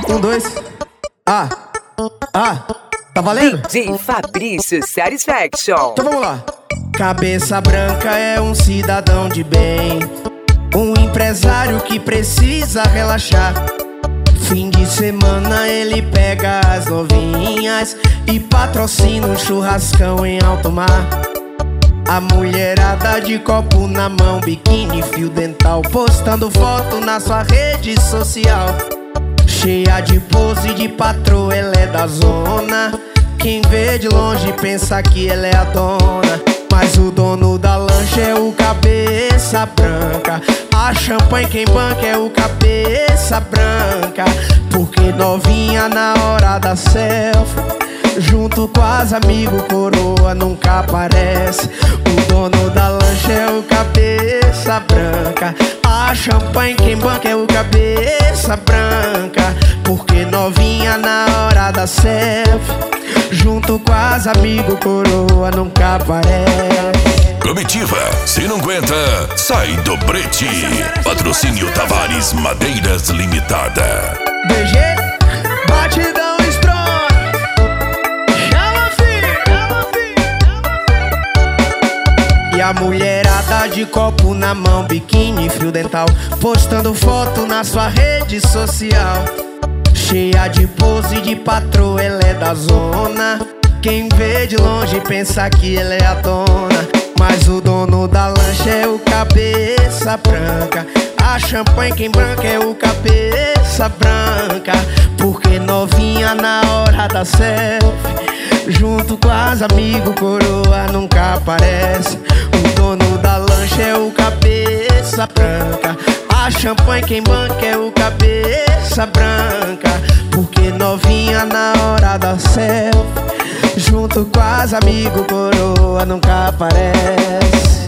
Um, dois. Tá valendo? DJ Fabrício Satisfaction. Então vamos lá. Cabeça branca é um cidadão de bem, um empresário que precisa relaxar. Fim de semana ele pega as novinhas e patrocina um churrascão em alto mar. A mulherada de copo na mão, biquíni, fio dental, postando foto na sua rede social. Cheia de pose de patroa, ela é da zona. Quem vê de longe pensa que ela é a dona, mas o dono da lancha é o cabeça branca. A champanhe quem banca é o cabeça branca. Porque novinha na hora da selfie, junto com as amigos, coroa nunca aparece. O dono da lancha é o cabeça branca. A champanhe quem banca é o cabeça branca. Porque novinha na hora da selfie, junto com as amigos, coroa nunca aparece. Comitiva, se não aguenta, sai do brete. Patrocínio Tavares Madeiras Limitada. BG, batidão strong. Chama, filho. E a mulherada de copo na mão, biquíni, fio dental, postando foto na sua rede social. Cheia de pose de patroa, ela é da zona. Quem vê de longe pensa que ela é a dona, mas o dono da lancha é o cabeça branca. A champanhe quem branca é o cabeça branca. Porque novinha na hora da selfie, junto com as amigos, coroa nunca aparece. O dono da lancha é o cabeça branca. A champanhe quem banca é o cabeça branca. Porque novinha na hora da selfie, junto com as amigos, coroa nunca aparece.